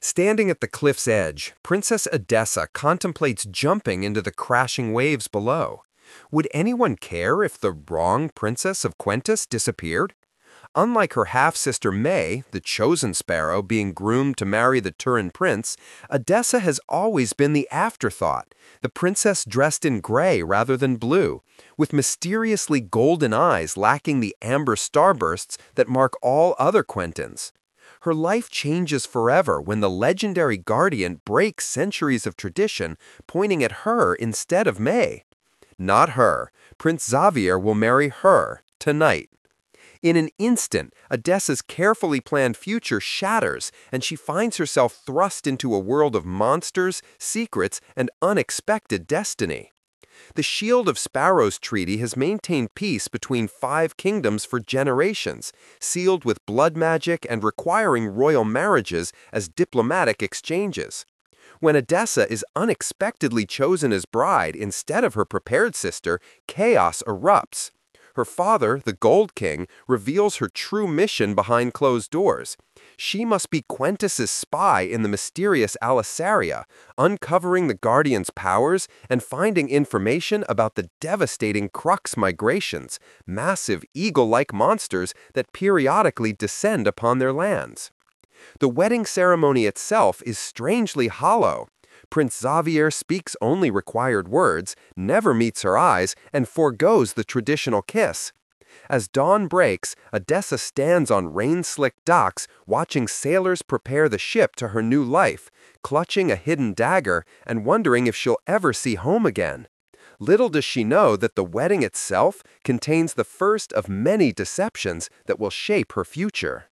Standing at the cliff's edge, Princess Edessa contemplates jumping into the crashing waves below. Would anyone care if the wrong princess of Quentus disappeared? Unlike her half-sister May, the chosen sparrow being groomed to marry the Turin prince, Edessa has always been the afterthought, the princess dressed in gray rather than blue, with mysteriously golden eyes lacking the amber starbursts that mark all other Quentins. Her life changes forever when the legendary guardian breaks centuries of tradition, pointing at her instead of May. Not her. Prince Xavier will marry her tonight. In an instant, Edessa's carefully planned future shatters, and she finds herself thrust into a world of monsters, secrets, and unexpected destiny. The Shield of Sparrows Treaty has maintained peace between 5 kingdoms for generations, sealed with blood magic and requiring royal marriages as diplomatic exchanges. When Edessa is unexpectedly chosen as bride instead of her prepared sister, chaos erupts. Her father, the Gold King, reveals her true mission behind closed doors. She must be Quentus's spy in the mysterious Alisaria, uncovering the Guardian's powers and finding information about the devastating Crux migrations, massive eagle-like monsters that periodically descend upon their lands. The wedding ceremony itself is strangely hollow. Prince Xavier speaks only required words, never meets her eyes, and forgoes the traditional kiss. As dawn breaks, Edessa stands on rain-slicked docks, watching sailors prepare the ship to her new life, clutching a hidden dagger and wondering if she'll ever see home again. Little does she know that the wedding itself contains the first of many deceptions that will shape her future.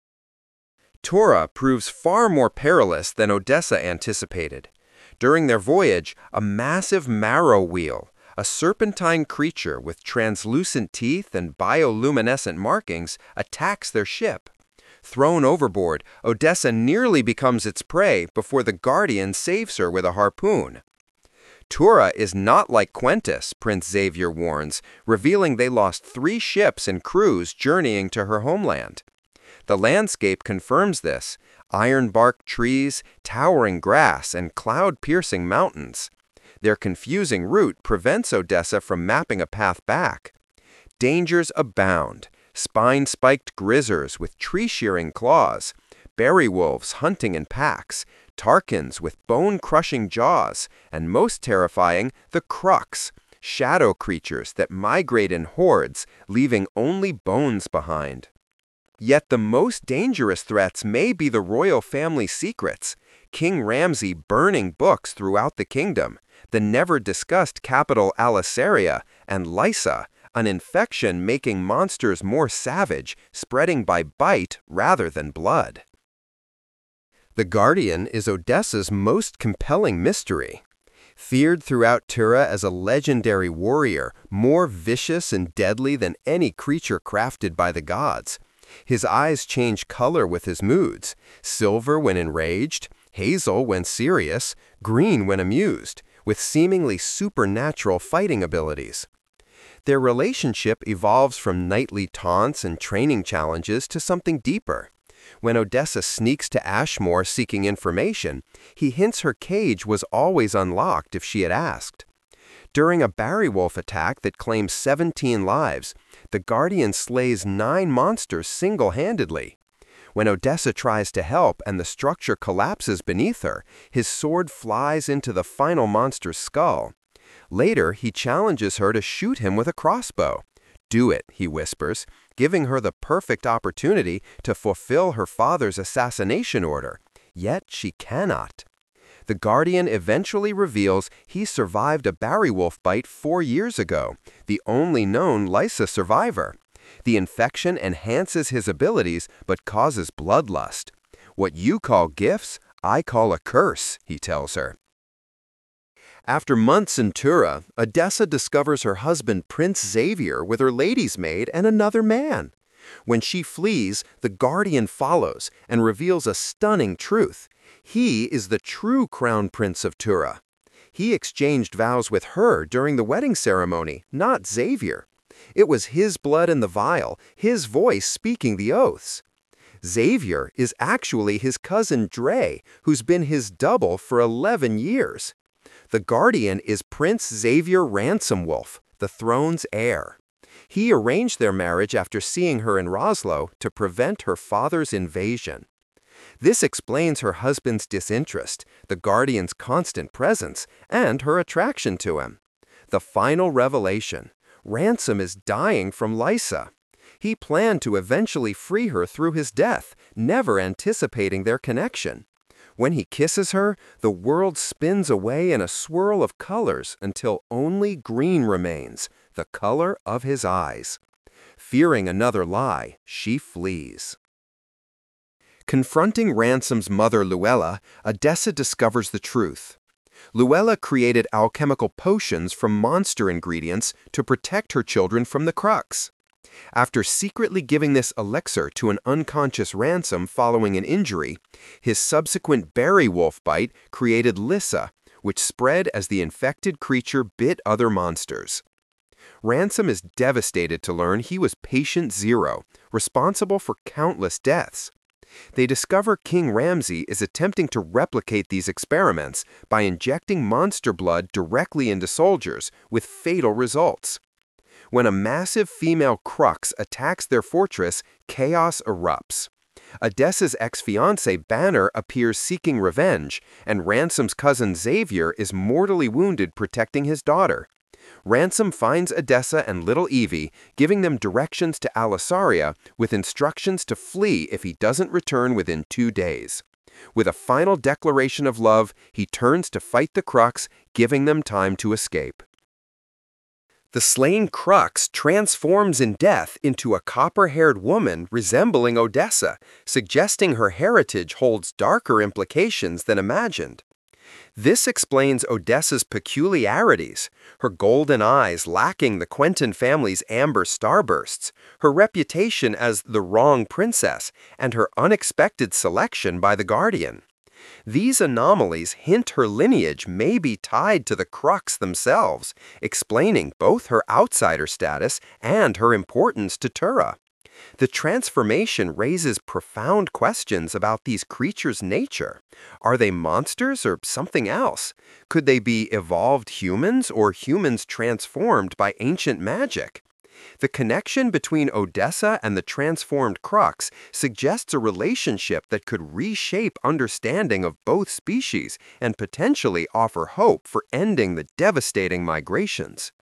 Tora proves far more perilous than Edessa anticipated. During their voyage, a massive marrow wheel, a serpentine creature with translucent teeth and bioluminescent markings, attacks their ship. Thrown overboard, Edessa nearly becomes its prey before the Guardian saves her with a harpoon. Tura is not like Quentus, Prince Xavier warns, revealing they lost 3 ships and crews journeying to her homeland. The landscape confirms this: iron-bark trees, towering grass, and cloud-piercing mountains. Their confusing route prevents Edessa from mapping a path back. Dangers abound: spine-spiked grizzers with tree-shearing claws, berry wolves hunting in packs, Tarkins with bone-crushing jaws, and most terrifying, the Crux, shadow creatures that migrate in hordes, leaving only bones behind. Yet the most dangerous threats may be the royal family secrets: King Ramsay burning books throughout the kingdom, the never-discussed capital Alisaria, and Lysa, an infection making monsters more savage, spreading by bite rather than blood. The Guardian is Edessa's most compelling mystery. Feared throughout Tura as a legendary warrior, more vicious and deadly than any creature crafted by the gods. His eyes change color with his moods: silver when enraged, hazel when serious, green when amused, with seemingly supernatural fighting abilities. Their relationship evolves from nightly taunts and training challenges to something deeper. When Edessa sneaks to Ashmore seeking information, he hints her cage was always unlocked if she had asked. During a Barrywolf attack that claims 17 lives, the Guardian slays 9 monsters single-handedly. When Edessa tries to help and the structure collapses beneath her, his sword flies into the final monster's skull. Later, he challenges her to shoot him with a crossbow. "Do it," he whispers, giving her the perfect opportunity to fulfill her father's assassination order. Yet she cannot. The Guardian eventually reveals he survived a Barrywolf bite 4 years ago, the only known Lysa survivor. The infection enhances his abilities but causes bloodlust. "What you call gifts, I call a curse," he tells her. After months in Tura, Edessa discovers her husband Prince Xavier with her lady's maid and another man. When she flees, the Guardian follows and reveals a stunning truth: he is the true crown prince of Tura. He exchanged vows with her during the wedding ceremony, not Xavier. It was his blood in the vial, his voice speaking the oaths. Xavier is actually his cousin Dre, who's been his double for 11 years. The guardian is Prince Xavier Ransomwolf, the throne's heir. He arranged their marriage after seeing her in Roslo to prevent her father's invasion. This explains her husband's disinterest, the guardian's constant presence, and her attraction to him. The final revelation: Ransom is dying from Lysa. He planned to eventually free her through his death, never anticipating their connection. When he kisses her, the world spins away in a swirl of colors until only green remains, the color of his eyes. Fearing another lie, she flees. Confronting Ransom's mother Luella, Odessa discovers the truth. Luella created alchemical potions from monster ingredients to protect her children from the Crux. After secretly giving this elixir to an unconscious Ransom following an injury, his subsequent berry wolf bite created Lyssa, which spread as the infected creature bit other monsters. Ransom is devastated to learn he was patient zero, responsible for countless deaths. They discover King Ramsey is attempting to replicate these experiments by injecting monster blood directly into soldiers, with fatal results. When a massive female Crux attacks their fortress, chaos erupts. Odessa's ex-fiancé Banner appears seeking revenge, and Ransom's cousin Xavier is mortally wounded protecting his daughter. Ransom finds Odessa and little Evie, giving them directions to Alisaria with instructions to flee if he doesn't return within 2 days. With a final declaration of love, he turns to fight the Crux, giving them time to escape. The slain Crux transforms in death into a copper-haired woman resembling Odessa, suggesting her heritage holds darker implications than imagined. This explains Odessa's peculiarities: her golden eyes lacking the Quentin family's amber starbursts, her reputation as the wrong princess, and her unexpected selection by the Guardian. These anomalies hint her lineage may be tied to the Crux themselves, explaining both her outsider status and her importance to Tura. The transformation raises profound questions about these creatures' nature. Are they monsters or something else? Could they be evolved humans or humans transformed by ancient magic? The connection between Odessa and the transformed Crux suggests a relationship that could reshape understanding of both species and potentially offer hope for ending the devastating migrations.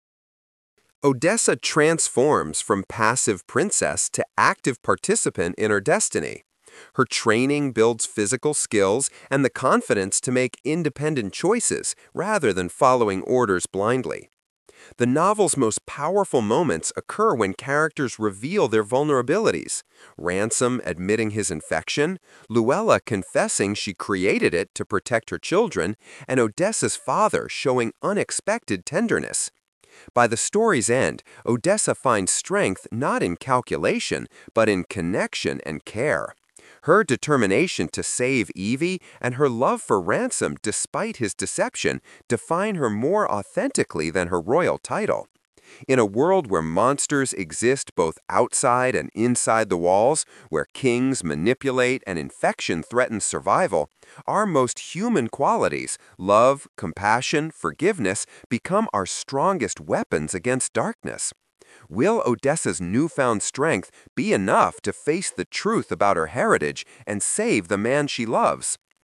Odessa transforms from passive princess to active participant in her destiny. Her training builds physical skills and the confidence to make independent choices rather than following orders blindly. The novel's most powerful moments occur when characters reveal their vulnerabilities: Ransom admitting his infection, Luella confessing she created it to protect her children, and Odessa's father showing unexpected tenderness. By the story's end, Odessa finds strength not in calculation, but in connection and care. Her determination to save Evie and her love for Ransom despite his deception define her more authentically than her royal title. In a world where monsters exist both outside and inside the walls, where kings manipulate and infection threatens survival, our most human qualities, love, compassion, forgiveness, become our strongest weapons against darkness. Will Odessa's newfound strength be enough to face the truth about her heritage and save the man she loves?